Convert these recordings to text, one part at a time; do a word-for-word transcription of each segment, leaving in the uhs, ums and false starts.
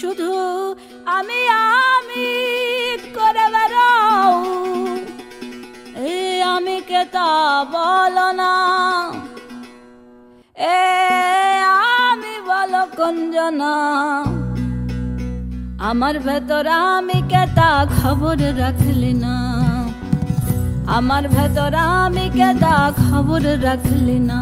শুধু আমি আমি করে বেড়াও, এ আমি কে তা বলো না, এ আমি বলো কঞ্জনা। আমার ভেতর আমি কে তা খবর রাখলি না, আমার ভেতর আমি কে তা খবর রাখলি না।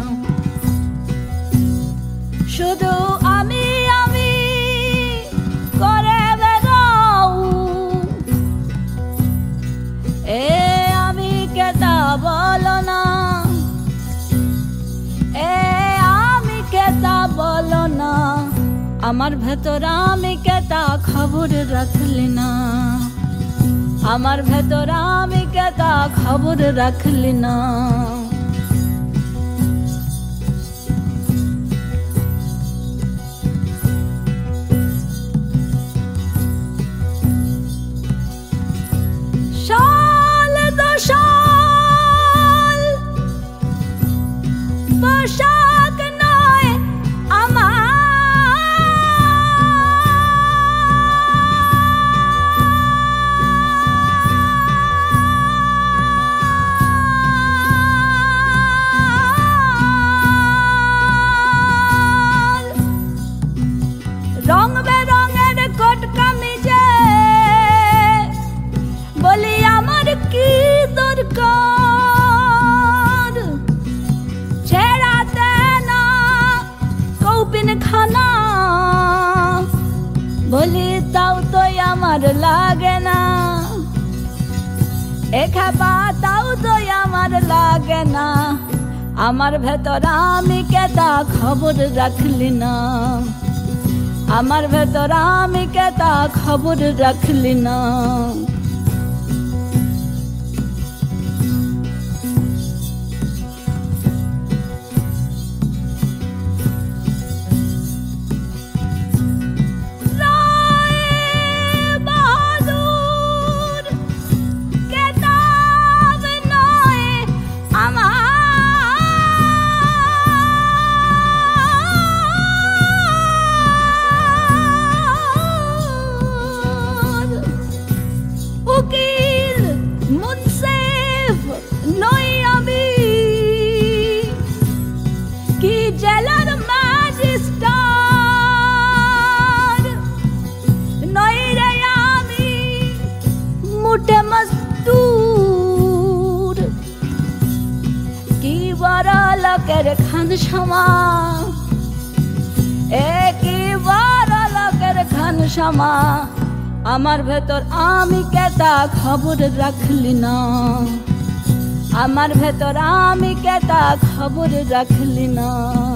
শুধু আমি আমি করে বেড়াও, এ আমি কে তা বলো না, এ আমি কে তা বলো না। আমার ভেতর আমি কে তা খবর রাখলি না, আমার ভেতর আমি কে তা খবর রাখলি না। সাল দশাল পোশাক নয় আমার, রং বেরঙের কোট কামিজে বলি আমার কি দরকার, ছেড়াতে না কৌপিন খানা বলি তাও তো আমার লাগে না, এখাপা তাও তো আমার লাগে না। আমার ভেতর আমি কে তা খবর রাখলি না, আমার ভেতর আমি কে তা খবর রাখলি না। উকিল মুনসিফ নই আমি, কি জেলার ম্যাজিস্ট্রেট নই রে আমি, মুটে মজদুর কি বড় লোকের খানসামা, এ কি বড় লোকের খানসামা। আমার ভেতর আমি কে তা খবর রাখলি না, আমার ভেতর আমি কে তা খবর রাখলি না।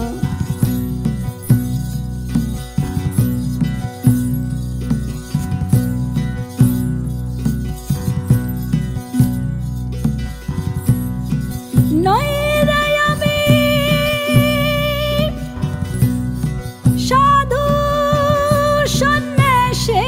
নই রে আমি সাধু সন্ন্যাসী,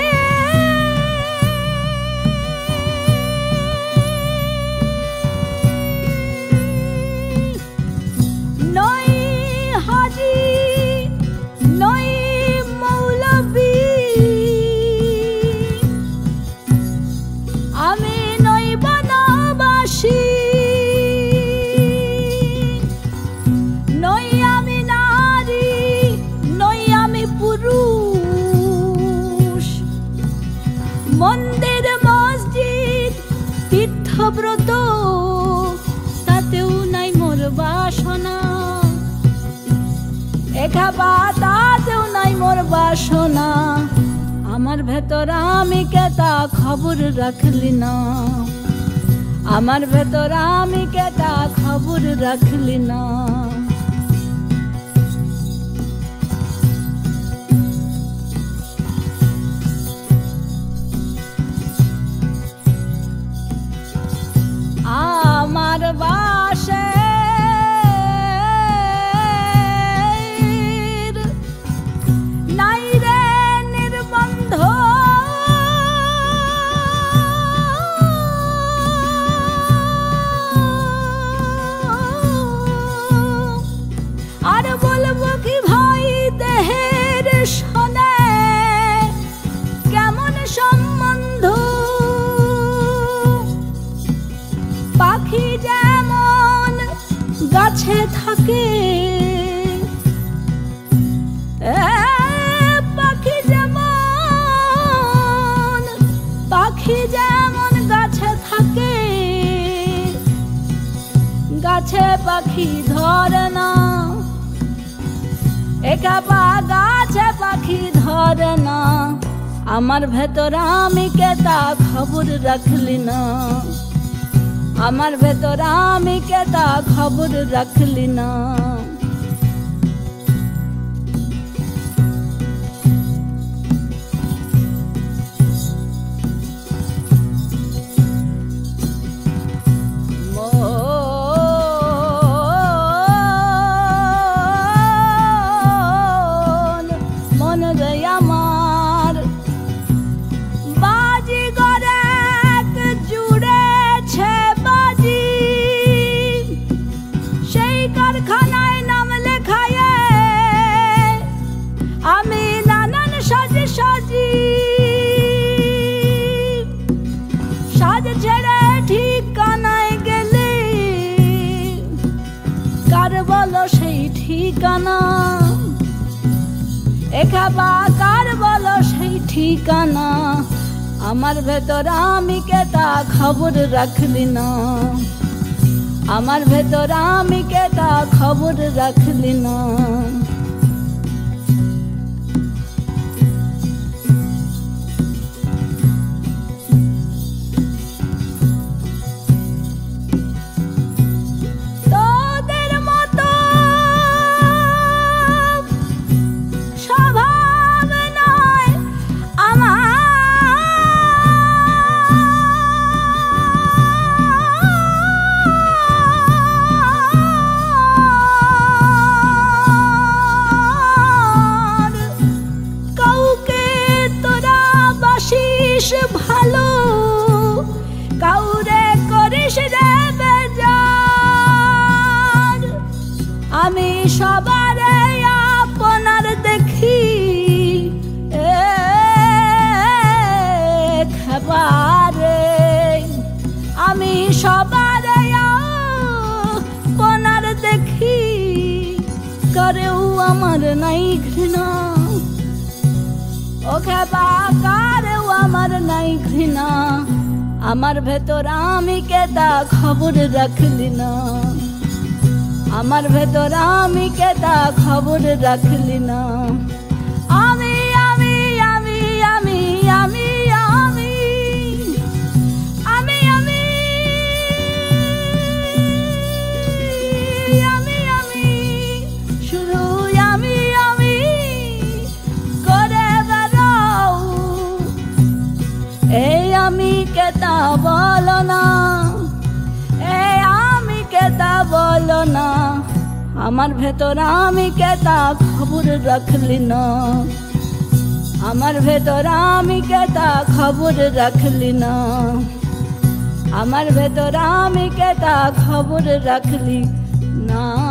নই হাজি নই মৌলবী, আমি নই বনবাসী, নই আমি নারী, নই আমি পুরুষ। মন্দির মসজিদ তীর্থব্রত তাতেও নাই মোর বাসনা, এখাপা তাতেও নাই মোর বাসনা। আমার ভেতর আমি কে তা খবর রাখলি না, আমার ভেতর আমি কে তা খবর রাখলি না। আমার বাসে নাই রে নির্বন্ধ, পাখি ধরে না, একা পা গাছে পাখি ধরে না, আমার ভেতর আমি কে তা খবর রাখলি না, আমার ভেতর আমি কে তা খবর রাখলি না। সেই ঠিকানা এখাবা কার বলো সেই ঠিকানা, আমার ভেতর আমি কে তা খবর রাখলি না, আমার ভেতর আমি কে তা খবর রাখলি না। ভালো কাউরে করিস রে বেজার, আমি সবারে আপনার দেখি খাবারে, আমি সবারে আপনার দেখি করেও আমার নাই ঘৃণা, ও খাবা কারেও আমার নাই ঘৃণা, আমার ভেতর আমি কে তা খবর রাখলি না, আমার ভেতর আমি কে তা খবর রাখলি না। আমি আমি আমি আমি আমি আমি আমি আমি আমি আমি শুধু আমি আমি করে বেড়াও, এই আমি কে তা বলো না, এই আমি কে তা বলো না, আমার ভেতর আমি কে তা খবর রাখলি না, আমার ভেতর আমি কে তা খবর রাখলি না, আমার ভেতর আমি কে তা খবর রাখলি না।